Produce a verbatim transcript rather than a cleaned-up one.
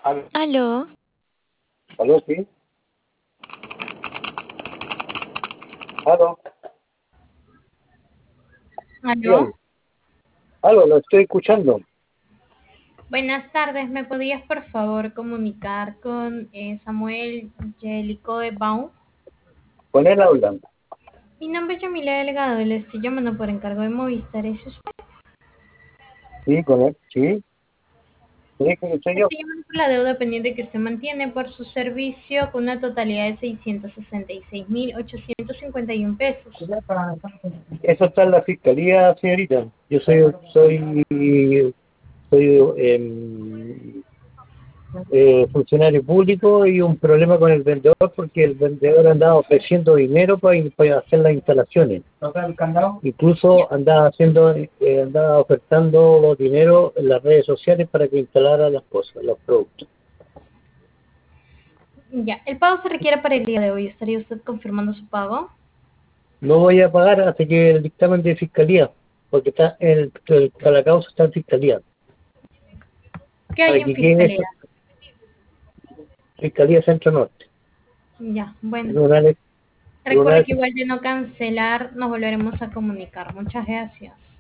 Aló, Aló, aló, sí, aló, aló. dígame. Aló, lo estoy escuchando. Buenas tardes. ¿Me podías por favor comunicar con eh, Samuel Yelico de Baum? Con él hablan. Mi nombre es Yamila Delgado y le estoy llamando por encargo de Movistar. ¿Es usted? Sí, con él, sí, sí, que soy yo. Estoy llamando por la deuda pendiente que usted mantiene por su servicio con una totalidad de seiscientos sesenta y seis mil ochocientos cincuenta y uno pesos. Eso está en la fiscalía, señorita. Yo soy, soy, soy em, eh, funcionario público y un problema con el vendedor porque el vendedor andaba ofreciendo dinero para, in- para hacer las instalaciones. Ya, Incluso andaba haciendo, eh, andaba ofertando los dineros en las redes sociales para que instalara las cosas, los productos. ya. El pago se requiere para el día de hoy. ¿Estaría usted confirmando su pago? No voy a pagar hasta que el dictamen de fiscalía, porque está el, el- la causa está en fiscalía. ¿Qué hay Para en que quede fiscalía? eso, Fiscalía Centro Norte. Ya, bueno. Tribunales, Recuerde tribunales, que igual de no cancelar nos volveremos a comunicar. Muchas gracias.